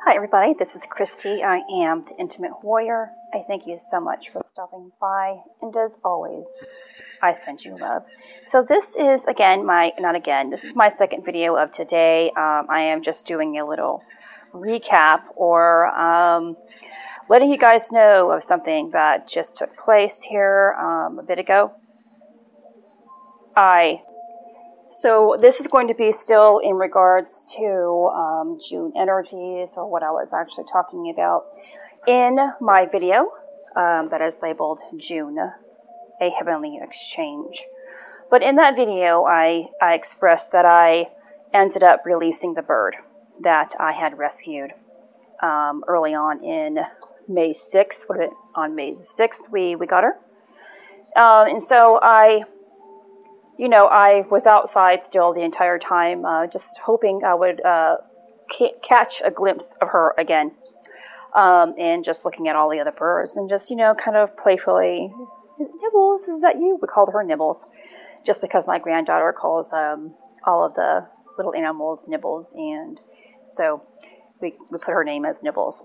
Hi everybody, this is Christy. I am the Intimate Warrior. I thank you so much for stopping by, and as always, I send you love. So this is this is my second video of today. I am just doing a little recap or letting you guys know of something that just took place here a bit ago. So this is going to be still in regards to June energies, or what I was actually talking about in my video that is labeled June, a Heavenly Exchange. But in that video, I expressed that I ended up releasing the bird that I had rescued early on in May 6th. On May 6th, we got her. And so I was outside still the entire time, just hoping I would catch a glimpse of her again, and just looking at all the other birds, and just, kind of playfully, Nibbles, is that you? We called her Nibbles, just because my granddaughter calls all of the little animals Nibbles, and so we put her name as Nibbles.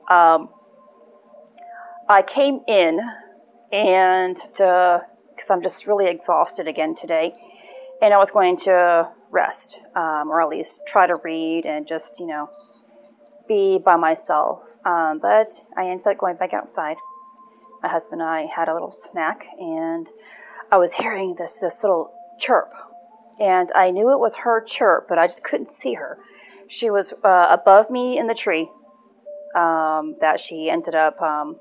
I came in, and because I'm just really exhausted again today, and I was going to rest, or at least try to read and just, be by myself. But I ended up going back outside. My husband and I had a little snack, and I was hearing this little chirp. And I knew it was her chirp, but I just couldn't see her. She was above me in the tree that she ended up,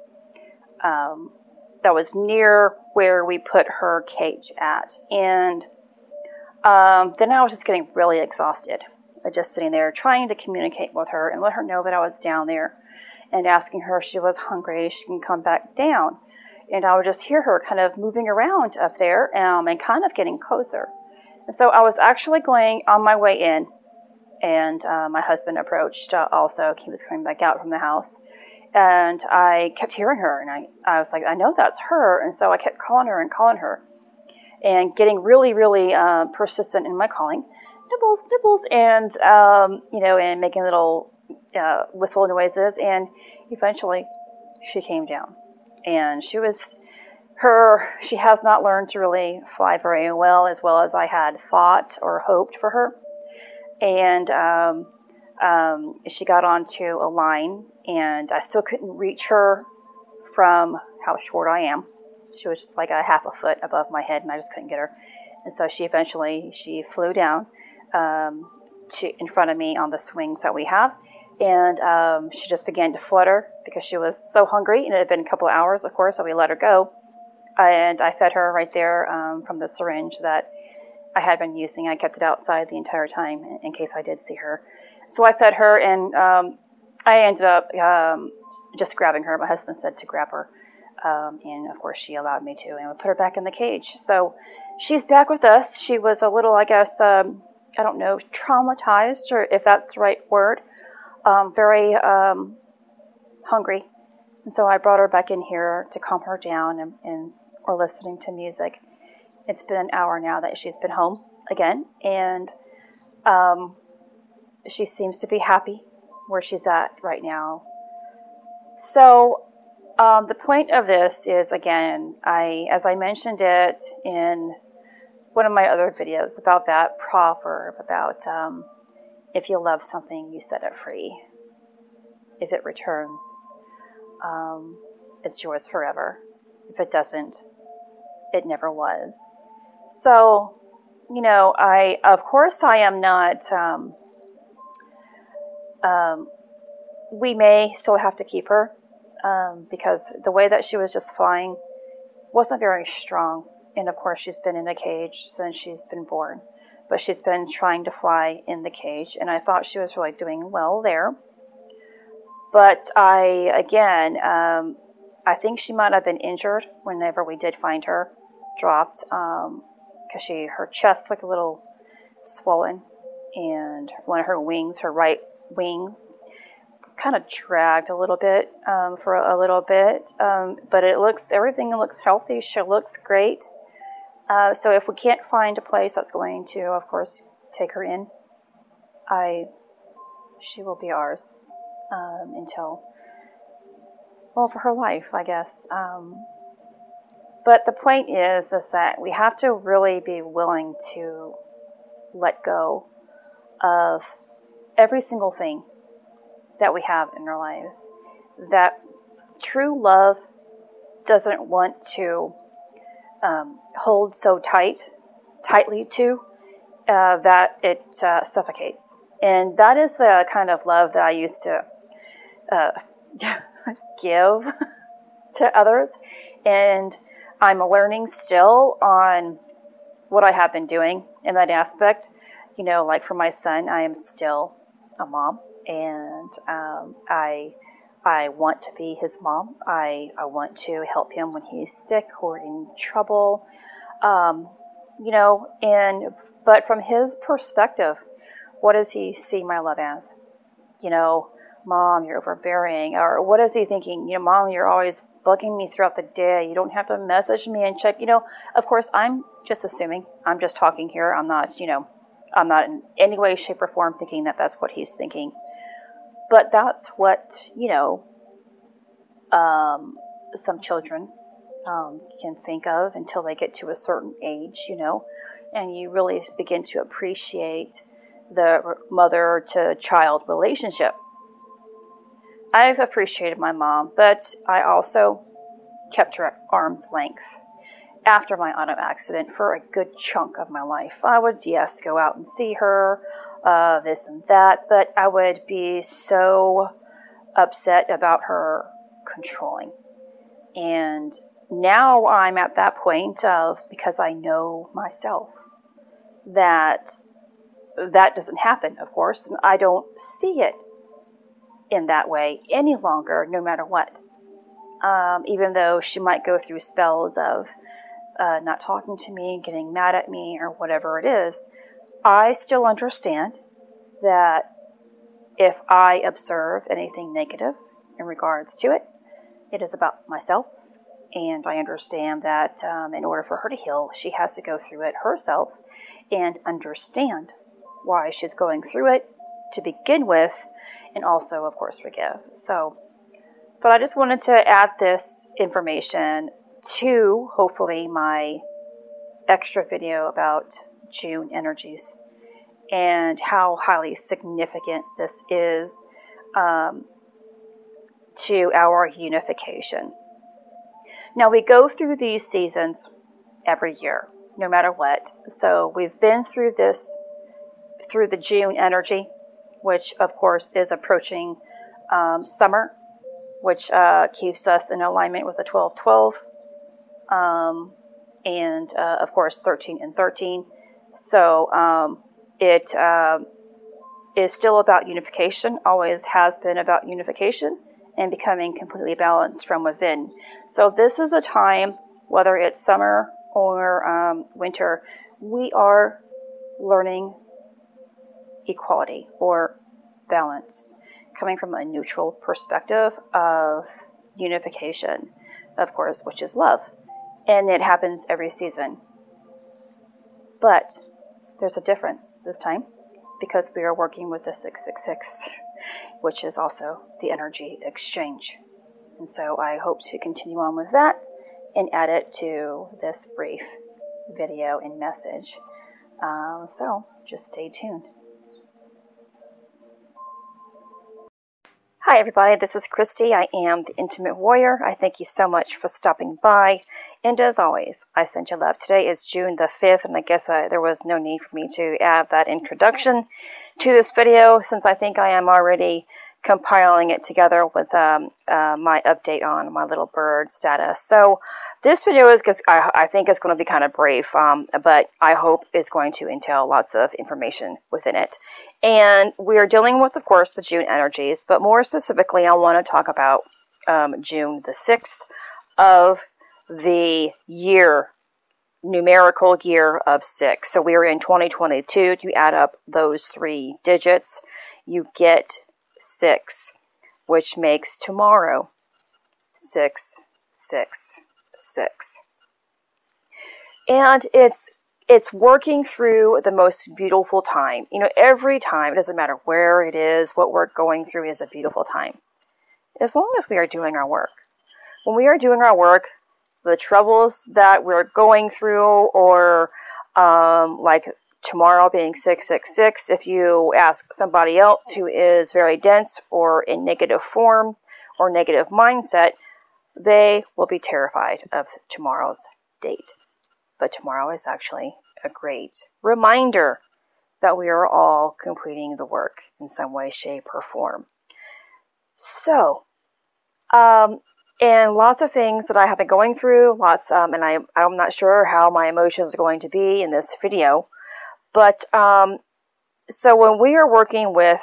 that was near where we put her cage at. And then I was just getting really exhausted, just sitting there trying to communicate with her and let her know that I was down there, and asking her if she was hungry, she can come back down. And I would just hear her kind of moving around up there, and kind of getting closer. And so I was actually going on my way in, and my husband approached also. He was coming back out from the house. And I kept hearing her, and I was like, I know that's her. And so I kept calling her. And getting really, really persistent in my calling, Nibbles, Nibbles, and and making little whistle noises. And eventually, she came down, and she has not learned to really fly very well as I had thought or hoped for her. And she got onto a line, and I still couldn't reach her from how short I am. She was just like a half a foot above my head, and I just couldn't get her. And so she flew down in front of me on the swings that we have, and she just began to flutter because she was so hungry, and it had been a couple of hours, of course, so we let her go. And I fed her right there from the syringe that I had been using. I kept it outside the entire time in case I did see her. So I fed her, and I ended up just grabbing her. My husband said to grab her. And of course she allowed me to, and we put her back in the cage. So she's back with us. She was a little, I guess, I don't know, traumatized, or if that's the right word, very hungry. And so I brought her back in here to calm her down, and we're listening to music. It's been an hour now that she's been home again, and she seems to be happy where she's at right now. So the point of this is, again, as I mentioned it in one of my other videos about that proverb about if you love something, you set it free. If it returns, it's yours forever. If it doesn't, it never was. So, of course I am not, we may still have to keep her. Because the way that she was just flying wasn't very strong. And of course she's been in a cage since she's been born. But she's been trying to fly in the cage, and I thought she was really doing well there. But I think she might have been injured whenever we did find her, dropped, because her chest looked a little swollen, and one of her wings, her right wing, kind of dragged a little bit for a little bit, but everything looks healthy. She looks great. So if we can't find a place that's going to, of course, take her in, she will be ours. until, well, for her life, I guess. But the point is that we have to really be willing to let go of every single thing that we have in our lives. That true love doesn't want to hold so tightly to, that it suffocates. And that is the kind of love that I used to give to others. And I'm learning still on what I have been doing in that aspect. You know, like for my son, I am still a mom, and I want to be his mom. I want to help him when he's sick or in trouble. You know, but from his perspective, what does he see my love as? You know, Mom, you're overbearing. Or what is he thinking? You know, Mom, you're always bugging me throughout the day. You don't have to message me and check. You know, of course, I'm just assuming. I'm just talking here. I'm not, I'm not in any way, shape, or form thinking that that's what he's thinking. But that's what, some children can think of until they get to a certain age, and you really begin to appreciate the mother-to-child relationship. I've appreciated my mom, but I also kept her at arm's length after my auto accident for a good chunk of my life. I would, yes, go out and see her, this and that, but I would be so upset about her controlling. And now I'm at that point of, because I know myself, that doesn't happen, of course, and I don't see it in that way any longer, no matter what. Even though she might go through spells of not talking to me, getting mad at me, or whatever it is, I still understand that if I observe anything negative in regards to it, it is about myself. And I understand that in order for her to heal, she has to go through it herself and understand why she's going through it to begin with, and also, of course, forgive. So, but I just wanted to add this information to, hopefully, my extra video about June energies and how highly significant this is to our unification. Now, we go through these seasons every year, no matter what. So we've been through this, through the June energy, which, of course, is approaching summer, which keeps us in alignment with the 12-12, and, of course, 13 and 13. So it is still about unification, always has been about unification, and becoming completely balanced from within. So this is a time, whether it's summer or winter, we are learning equality or balance, coming from a neutral perspective of unification, of course, which is love. And it happens every season. But there's a difference this time, because we are working with the 666, which is also the energy exchange. And so I hope to continue on with that and add it to this brief video and message. So just stay tuned. Hi everybody, this is Christy. I am the Intimate Warrior. I thank you so much for stopping by. And as always, I send you love. Today is June the 5th, and I guess there was no need for me to add that introduction to this video, since I think I am already compiling it together with my update on my little bird status. So this video is, I think it's going to be kind of brief, but I hope is going to entail lots of information within it. And we are dealing with, of course, the June energies, but more specifically, I want to talk about June the 6th of the year, numerical year of 6. So we are in 2022. You add up those 3 digits, you get 6, which makes tomorrow 666. And it's it's working through the most beautiful time. Every time, it doesn't matter where it is, what we're going through is a beautiful time. As long as we are doing our work. When we are doing our work, the troubles that we're going through, or like tomorrow being 666, if you ask somebody else who is very dense or in negative form or negative mindset, they will be terrified of tomorrow's date. But tomorrow is actually a great reminder that we are all completing the work in some way, shape, or form. So, and lots of things that I have been going through, and I'm not sure how my emotions are going to be in this video, but so when we are working with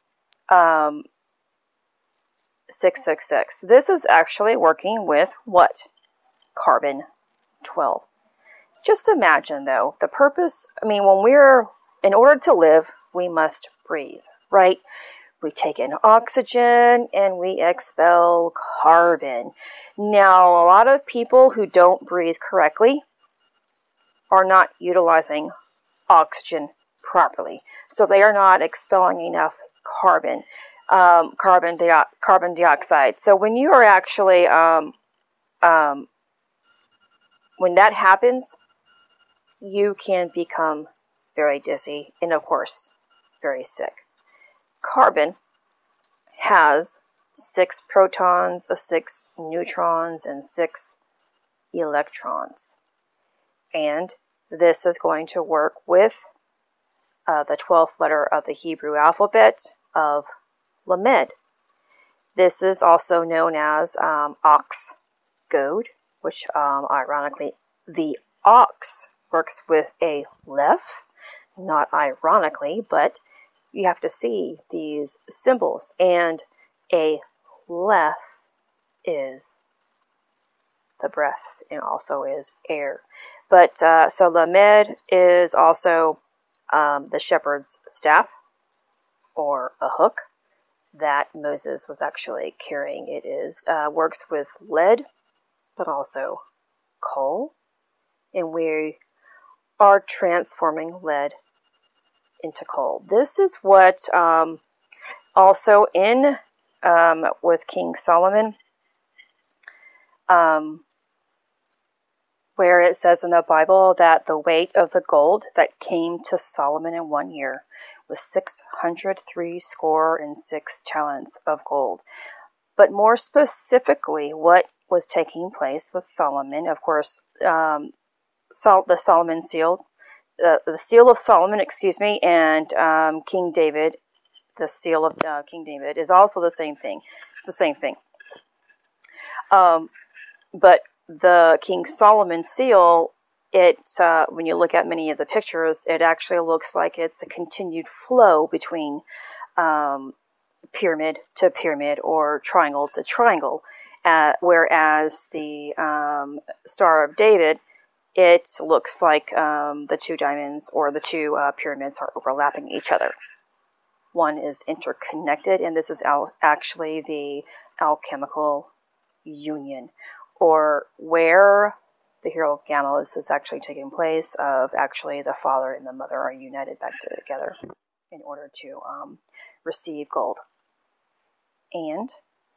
666, this is actually working with what? Carbon 12. Just imagine, though, the purpose, in order to live, we must breathe, right? We take in oxygen and we expel carbon. Now, a lot of people who don't breathe correctly are not utilizing oxygen properly. So they are not expelling enough carbon dioxide. So when you are actually, when that happens, you can become very dizzy and, of course, very sick. Carbon has 6 protons, 6 neutrons, and 6 electrons. And this is going to work with the 12th letter of the Hebrew alphabet of Lamed. This is also known as ox goad, which ironically, the ox works with a Leph, not ironically, but you have to see these symbols, and a Leph is the breath and also is air. But so Lamed is also the shepherd's staff, or a hook, that Moses was actually carrying. It works with lead, but also coal, and we are transforming lead into coal. This is what also in with King Solomon, where it says in the Bible that the weight of the gold that came to Solomon in 1 year was 636 talents of gold. But more specifically, what was taking place with Solomon, of course, the Solomon seal, the seal of Solomon, and King David, the seal of King David is also the same thing. It's the same thing. But the King Solomon seal, when you look at many of the pictures, it actually looks like it's a continued flow between pyramid to pyramid or triangle to triangle, whereas the Star of David, it looks like the two diamonds or the two pyramids are overlapping each other. One is interconnected, and this is actually the alchemical union, or where the hierogamos is actually taking place of actually the father and the mother are united back together in order to receive gold. And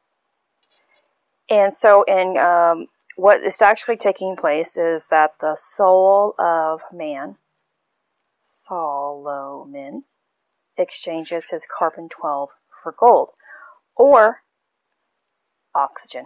so in what is actually taking place is that the soul of man, Solomon, exchanges his carbon-12 for gold, or oxygen.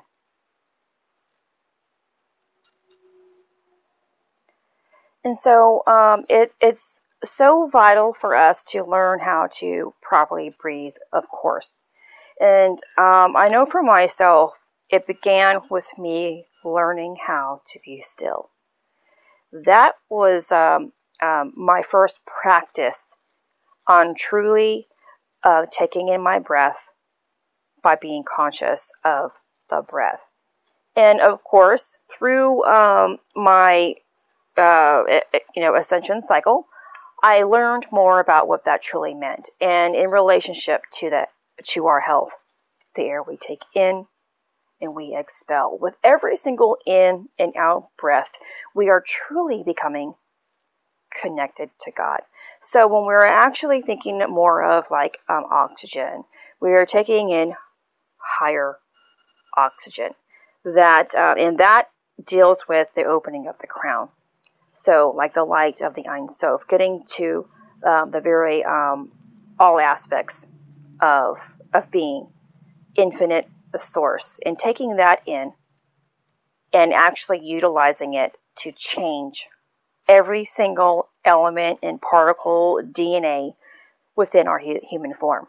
And so it's so vital for us to learn how to properly breathe, of course. And I know for myself, it began with me learning how to be still. That was my first practice on truly taking in my breath by being conscious of the breath. And of course, through my ascension cycle, I learned more about what that truly meant, and in relationship to our health, the air we take in and we expel. With every single in and out breath, we are truly becoming connected to God. So when we're actually thinking more of like oxygen, we are taking in higher oxygen. And that deals with the opening of the crown. So like the light of the Ein Sof, getting to the very all aspects of being, infinite, the source, and taking that in and actually utilizing it to change every single element and particle DNA within our human form.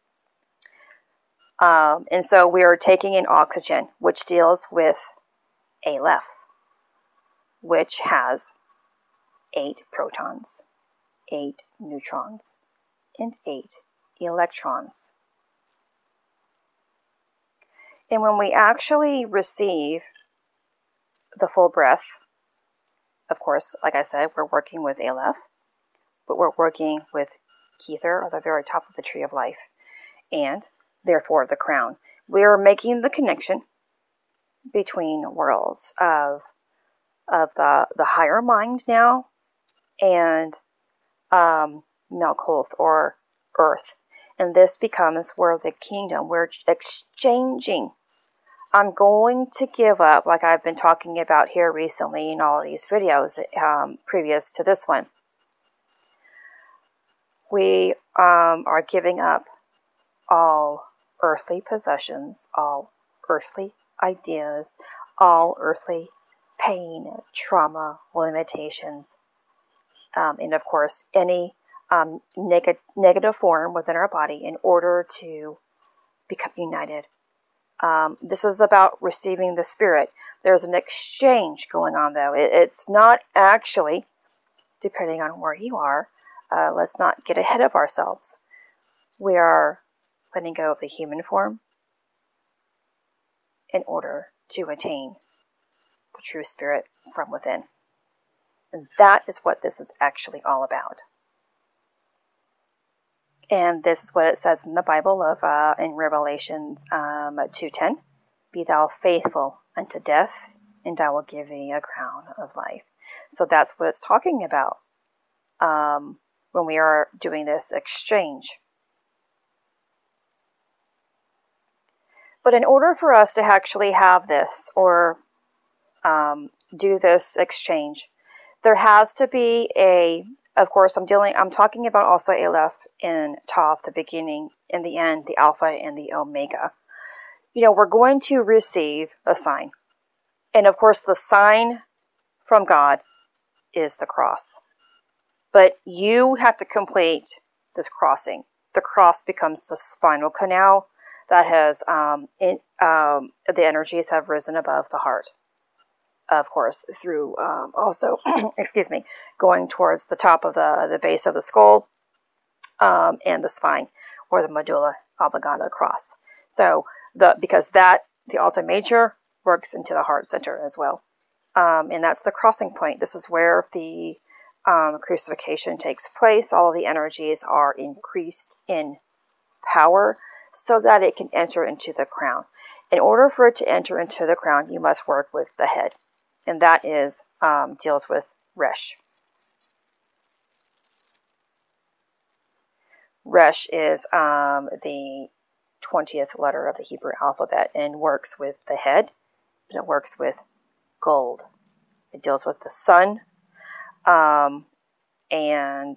And so we are taking in oxygen, which deals with Aleph, which has 8 protons, 8 neutrons, and 8 electrons. And when we actually receive the full breath, of course, like I said, we're working with Aleph, but we're working with Kether, or the very top of the tree of life, and therefore the crown. We are making the connection between worlds of the higher mind now and Malkuth, or earth. And this becomes where the kingdom, we're exchanging. I'm going to give up, like I've been talking about here recently in all of these videos previous to this one. We are giving up all earthly possessions, all earthly ideas, all earthly pain, trauma, limitations, and of course any negative form within our body in order to become united. This is about receiving the Spirit. There's an exchange going on, though. It's not actually, depending on where you are, let's not get ahead of ourselves. We are letting go of the human form in order to attain the true Spirit from within. And that is what this is actually all about. And this is what it says in the Bible in Revelation 2:10. Be thou faithful unto death, and I will give thee a crown of life. So that's what it's talking about when we are doing this exchange. But in order for us to actually have this, or do this exchange, there has to be of course I'm talking about also Aleph and Tav, the beginning and the end, the Alpha and the Omega. We're going to receive a sign. And of course the sign from God is the cross. But you have to complete this crossing. The cross becomes the spinal canal that has, the energies have risen above the heart. Of course, through also, going towards the top of the base of the skull, and the spine, or the medulla oblongata across. So because the Alta Major works into the heart center as well, and that's the crossing point. This is where the crucifixion takes place. All of the energies are increased in power so that it can enter into the crown. In order for it to enter into the crown, you must work with the head, and that is deals with Resh. Resh is the 20th letter of the Hebrew alphabet and works with the head, and it works with gold. It deals with the sun, and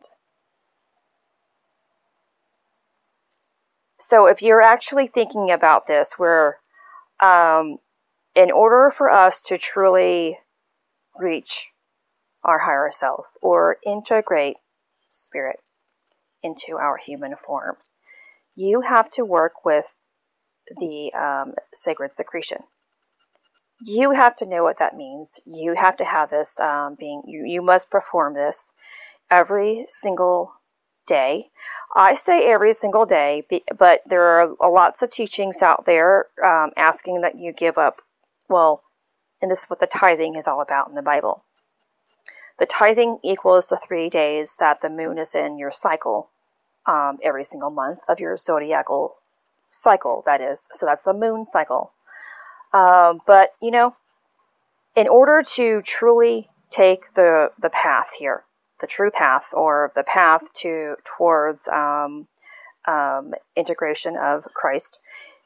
so if you're actually thinking about this, where in order for us to truly reach our higher self or integrate spirit into our human form, you have to work with the sacred secretion. You have to know what that means. You have to have this you must perform this every single day. I say every single day, but there are lots of teachings out there asking that you give up. Well, and this is what the tithing is all about in the Bible. The tithing equals the 3 days that the moon is in your cycle, every single month of your zodiacal cycle, that is. So that's the moon cycle. But, in order to truly take the path here, the true path, or the path towards integration of Christ,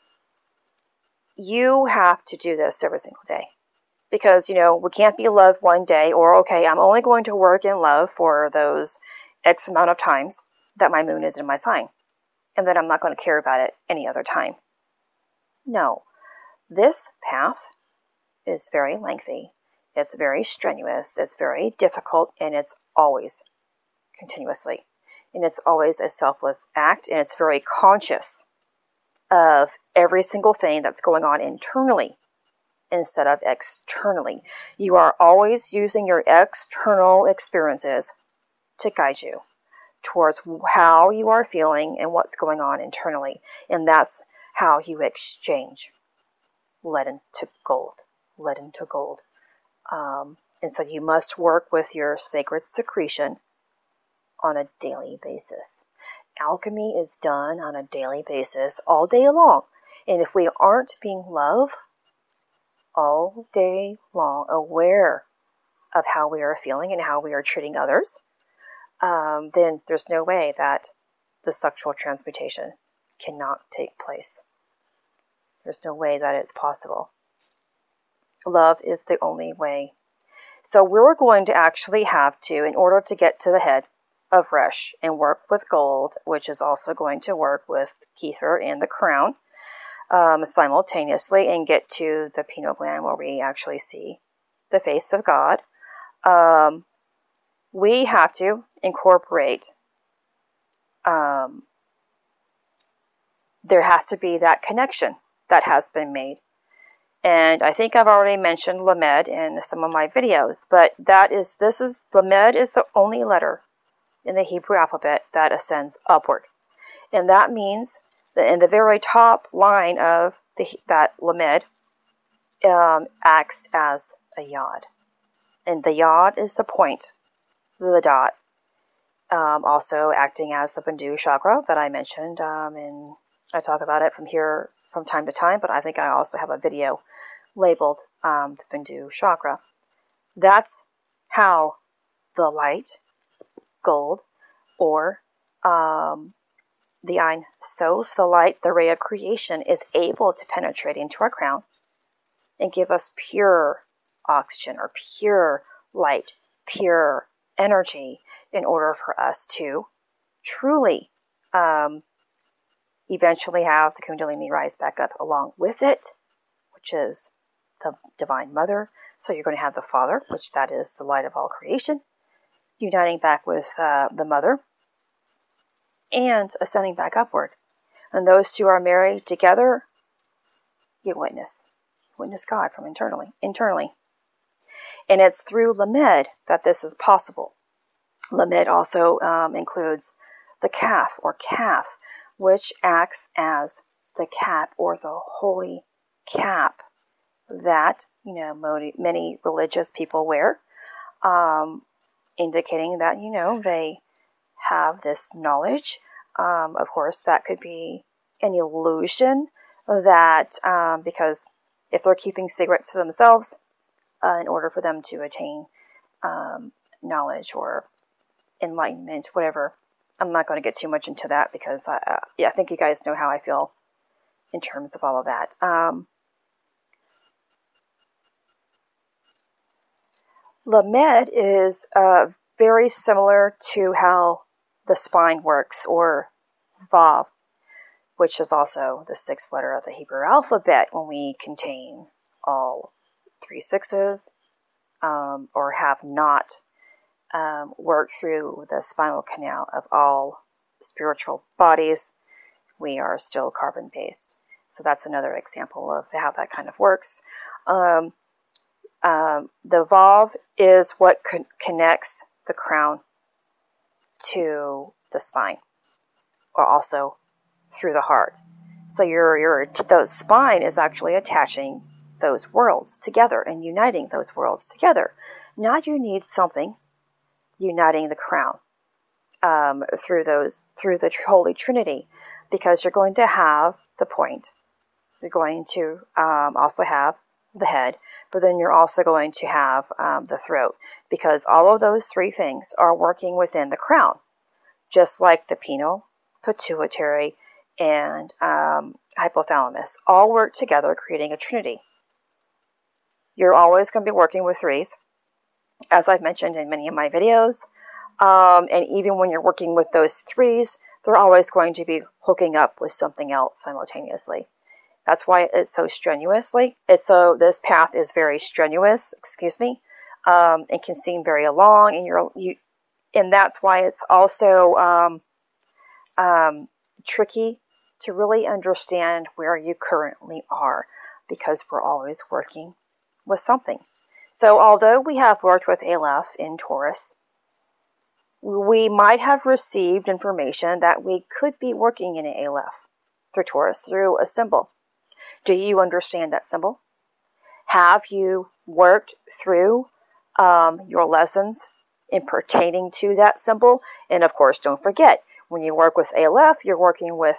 you have to do this every single day. Because, we can't be loved one day, or, okay, I'm only going to work in love for those X amount of times that my moon is in my sign, and then I'm not going to care about it any other time. No. This path is very lengthy. It's very strenuous. It's very difficult, and it's always continuously. And it's always a selfless act, and it's very conscious of every single thing that's going on internally instead of externally. You are always using your external experiences to guide you towards how you are feeling and what's going on internally. And that's how you exchange lead into gold. Lead into gold. And so you must work with your sacred secretion on a daily basis. Alchemy is done on a daily basis all day long. And if we aren't being loved all day long, aware of how we are feeling and how we are treating others, then there's no way that the sexual transmutation cannot take place. There's no way that it's possible. Love is the only way. So we're going to actually have to, in order to get to the head of Resh and work with gold, which is also going to work with Kether and the crown, simultaneously, and get to the pineal gland where we actually see the face of God, we have to incorporate, there has to be that connection that has been made. And I think I've already mentioned Lamed in some of my videos, but Lamed is the only letter in the Hebrew alphabet that ascends upward. And that means that in the very top line of that Lamed acts as a yod. And the yod is the point, the dot, also acting as the Bindu chakra that I mentioned, and I talk about it from time to time, but I think I also have a video labeled the Bindu chakra. That's how the light, gold, or the Ein Sof, the light, the ray of creation, is able to penetrate into our crown and give us pure oxygen or pure light, pure energy, in order for us to truly eventually have the Kundalini rise back up along with it, which is the Divine Mother. So you're going to have the Father, which that is the light of all creation, uniting back with the Mother and ascending back upward. And those two are married together. You witness God from internally. And it's through Lamed that this is possible. Lamed also includes the Kaf or calf, which acts as the cap or the holy cap that many religious people wear, indicating that they have this knowledge. Of course, that could be an illusion that because if they're keeping secrets to themselves, in order for them to attain knowledge or enlightenment, whatever. I'm not going to get too much into that because I think you guys know how I feel in terms of all of that. Lamed is very similar to how the spine works, or Vav, which is also the sixth letter of the Hebrew alphabet when we contain all 3 sixes, or have not worked through the spinal canal of all spiritual bodies. We are still carbon-based. So that's another example of how that kind of works. The Vav is what connects the crown to the spine, or also through the heart. So the spine is actually attaching those worlds together and uniting those worlds together. Now you need something uniting the crown through the Holy Trinity, because you're going to have the point. You're going to also have the head, but then you're also going to have the throat, because all of those three things are working within the crown, just like the pineal, pituitary, and hypothalamus all work together, creating a trinity. You're always going to be working with threes, as I've mentioned in many of my videos, and even when you're working with those threes, they're always going to be hooking up with something else simultaneously. That's why it's so strenuously. This path is very strenuous, and can seem very long, and that's why it's also tricky to really understand where you currently are, because we're always working with something. So although we have worked with Aleph in Taurus, we might have received information that we could be working in an Aleph through Taurus through a symbol. Do you understand that symbol? Have you worked through your lessons in pertaining to that symbol? And of course, don't forget, when you work with Aleph, you're working with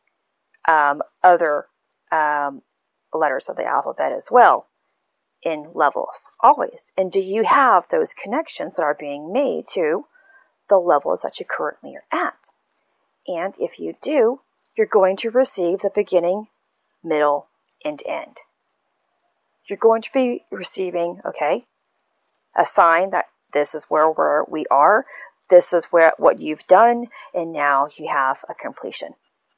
other letters of the alphabet as well in levels, always. And do you have those connections that are being made to the levels that you currently are at? And if you do, you're going to receive the beginning, middle, and end. You're going to be receiving, a sign that this is where we are, this is what you've done, and now you have a completion.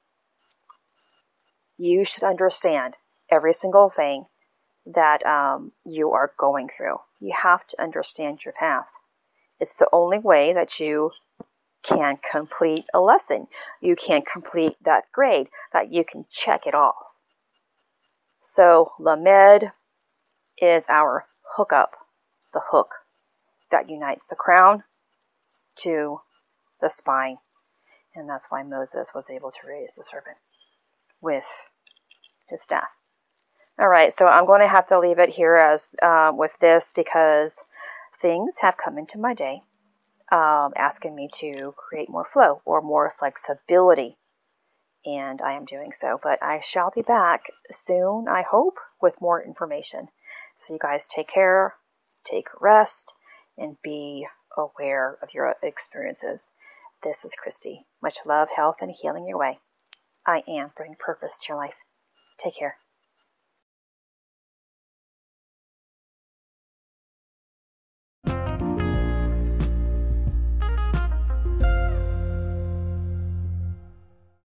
You should understand every single thing that you are going through. You have to understand your path. It's the only way that you can complete a lesson. You can complete that grade, that you can check it off. So Lamed is our hookup, the hook that unites the crown to the spine. And that's why Moses was able to raise the serpent with his staff. All right, so I'm going to have to leave it here as with this, because things have come into my day asking me to create more flow or more flexibility, and I am doing so. But I shall be back soon, I hope, with more information. So you guys take care, take rest, and be aware of your experiences. This is Christy. Much love, health, and healing your way. I am bringing purpose to your life. Take care.